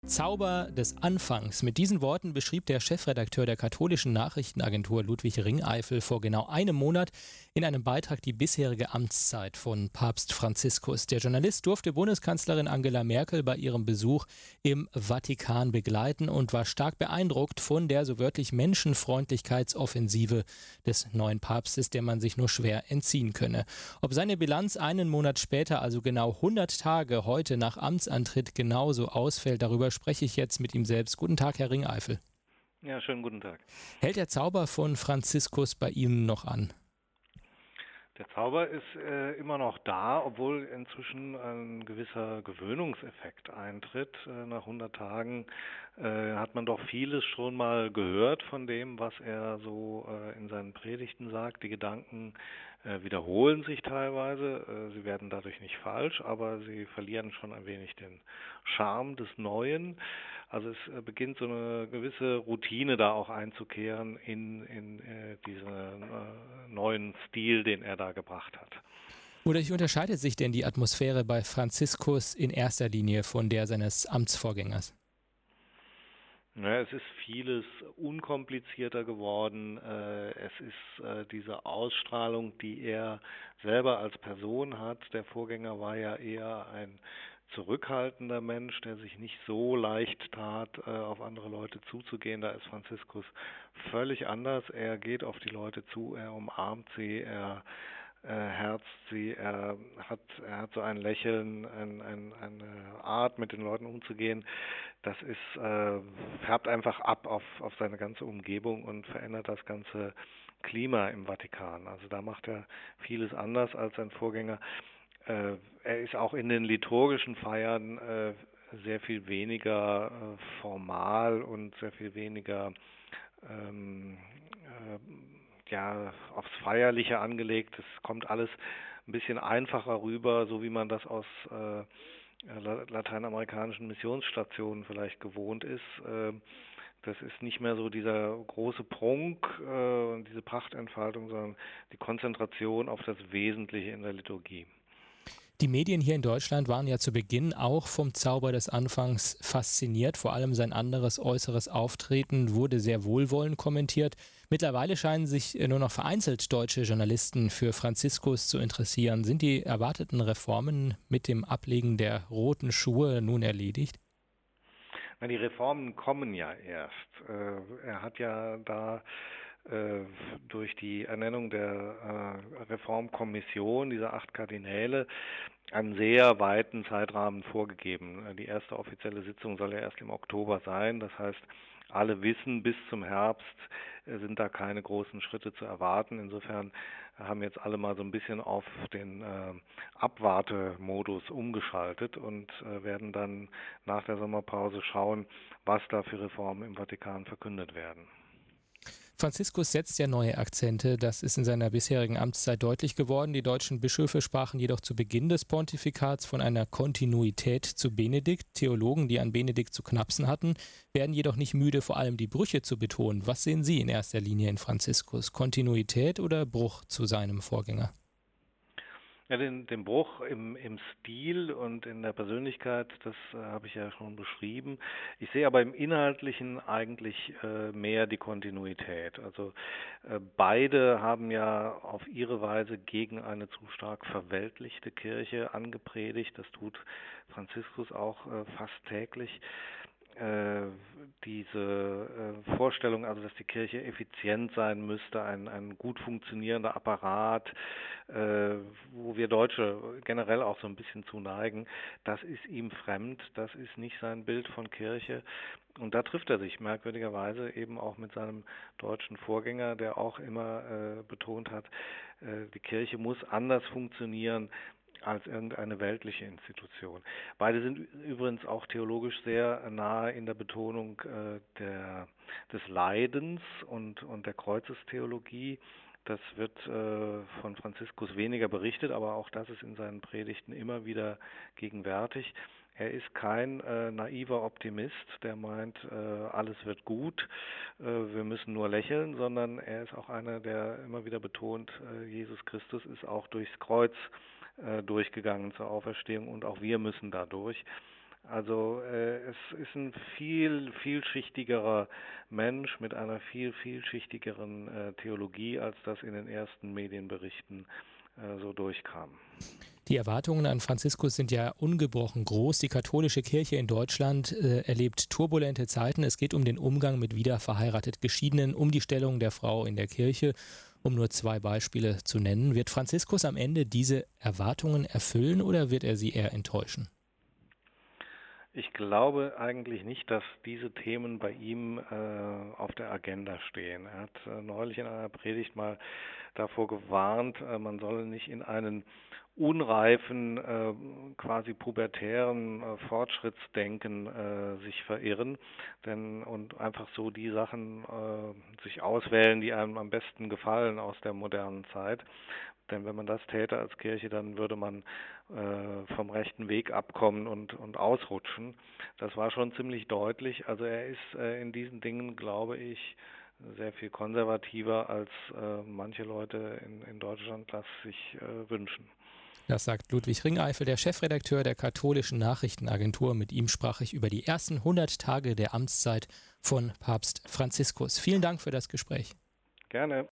Zauber des Anfangs. Mit diesen Worten beschrieb der Chefredakteur der katholischen Nachrichtenagentur Ludwig Ringeifel vor genau einem Monat in einem Beitrag die bisherige Amtszeit von Papst Franziskus. Der Journalist durfte Bundeskanzlerin Angela Merkel bei ihrem Besuch im Vatikan begleiten und war stark beeindruckt von der so wörtlich Menschenfreundlichkeitsoffensive des neuen Papstes, der man sich nur schwer entziehen könne. Ob seine Bilanz einen Monat später, also genau 100 Tage heute nach Amtsantritt, genauso ausfällt, darüber spreche ich jetzt mit ihm selbst. Guten Tag, Herr Ringeifel. Ja, schönen guten Tag. Hält der Zauber von Franziskus bei Ihnen noch an? Der Zauber ist immer noch da, obwohl inzwischen ein gewisser Gewöhnungseffekt eintritt. Nach 100 Tagen hat man doch vieles schon mal gehört von dem, was er so in seinen Predigten sagt. Die Gedanken wiederholen sich teilweise. Sie werden dadurch nicht falsch, aber sie verlieren schon ein wenig den Charme des Neuen. Also es beginnt so eine gewisse Routine da auch einzukehren in diesen neuen Stil, den er da gebracht hat. Wodurch unterscheidet sich denn die Atmosphäre bei Franziskus in erster Linie von der seines Amtsvorgängers? Ja, es ist vieles unkomplizierter geworden. Es ist diese Ausstrahlung, die er selber als Person hat. Der Vorgänger war ja eher ein zurückhaltender Mensch, der sich nicht so leicht tat, auf andere Leute zuzugehen. Da ist Franziskus völlig anders. Er geht auf die Leute zu, er umarmt sie, er herzt sie, er hat so ein Lächeln, eine Art, mit den Leuten umzugehen. Das ist, färbt einfach ab auf seine ganze Umgebung und verändert das ganze Klima im Vatikan. Also da macht er vieles anders als sein Vorgänger. Er ist auch in den liturgischen Feiern sehr viel weniger formal und sehr viel weniger ja, aufs Feierliche angelegt. Es kommt alles ein bisschen einfacher rüber, so wie man das aus lateinamerikanischen Missionsstationen vielleicht gewohnt ist. Das ist nicht mehr so dieser große Prunk und diese Prachtentfaltung, sondern die Konzentration auf das Wesentliche in der Liturgie. Die Medien hier in Deutschland waren ja zu Beginn auch vom Zauber des Anfangs fasziniert. Vor allem sein anderes äußeres Auftreten wurde sehr wohlwollend kommentiert. Mittlerweile scheinen sich nur noch vereinzelt deutsche Journalisten für Franziskus zu interessieren. Sind die erwarteten Reformen mit dem Ablegen der roten Schuhe nun erledigt? Na, die Reformen kommen ja erst. Er hat ja da durch die Ernennung der Reformkommission, dieser 8 Kardinäle, einen sehr weiten Zeitrahmen vorgegeben. Die erste offizielle Sitzung soll ja erst im Oktober sein. Das heißt, alle wissen, bis zum Herbst sind da keine großen Schritte zu erwarten. Insofern haben jetzt alle mal so ein bisschen auf den Abwartemodus umgeschaltet und werden dann nach der Sommerpause schauen, was da für Reformen im Vatikan verkündet werden. Franziskus setzt ja neue Akzente, das ist in seiner bisherigen Amtszeit deutlich geworden. Die deutschen Bischöfe sprachen jedoch zu Beginn des Pontifikats von einer Kontinuität zu Benedikt. Theologen, die an Benedikt zu knapsen hatten, werden jedoch nicht müde, vor allem die Brüche zu betonen. Was sehen Sie in erster Linie in Franziskus? Kontinuität oder Bruch zu seinem Vorgänger? Ja, den Bruch im Stil und in der Persönlichkeit, das habe ich ja schon beschrieben. Ich sehe aber im Inhaltlichen eigentlich mehr die Kontinuität. Also beide haben ja auf ihre Weise gegen eine zu stark verweltlichte Kirche angepredigt. Das tut Franziskus auch fast täglich. Äh, diese Vorstellung, also dass die Kirche effizient sein müsste, ein gut funktionierender Apparat, wo wir Deutsche generell auch so ein bisschen zu neigen, das ist ihm fremd, das ist nicht sein Bild von Kirche. Und da trifft er sich merkwürdigerweise eben auch mit seinem deutschen Vorgänger, der auch immer betont hat, die Kirche muss anders funktionieren als irgendeine weltliche Institution. Beide sind übrigens auch theologisch sehr nahe in der Betonung des Leidens und der Kreuzestheologie. Das wird von Franziskus weniger berichtet, aber auch das ist in seinen Predigten immer wieder gegenwärtig. Er ist kein naiver Optimist, der meint, alles wird gut, wir müssen nur lächeln, sondern er ist auch einer, der immer wieder betont, Jesus Christus ist auch durchs Kreuz durchgegangen zur Auferstehung und auch wir müssen da durch. Also es ist ein viel vielschichtigerer Mensch mit einer viel vielschichtigeren Theologie, als das in den ersten Medienberichten so durchkam. Die Erwartungen an Franziskus sind ja ungebrochen groß. Die katholische Kirche in Deutschland erlebt turbulente Zeiten. Es geht um den Umgang mit wiederverheiratet Geschiedenen, um die Stellung der Frau in der Kirche, um nur 2 Beispiele zu nennen. Wird Franziskus am Ende diese Erwartungen erfüllen oder wird er sie eher enttäuschen? Ich glaube eigentlich nicht, dass diese Themen bei ihm auf der Agenda stehen. Er hat neulich in einer Predigt mal davor gewarnt, man solle nicht in einen unreifen, quasi pubertären Fortschrittsdenken sich verirren, und einfach so die Sachen sich auswählen, die einem am besten gefallen aus der modernen Zeit. Denn wenn man das täte als Kirche, dann würde man vom rechten Weg abkommen und ausrutschen. Das war schon ziemlich deutlich. Also er ist in diesen Dingen, glaube ich, sehr viel konservativer, als manche Leute in Deutschland das sich wünschen. Das sagt Ludwig Ringeifel, der Chefredakteur der katholischen Nachrichtenagentur. Mit ihm sprach ich über die ersten 100 Tage der Amtszeit von Papst Franziskus. Vielen Dank für das Gespräch. Gerne.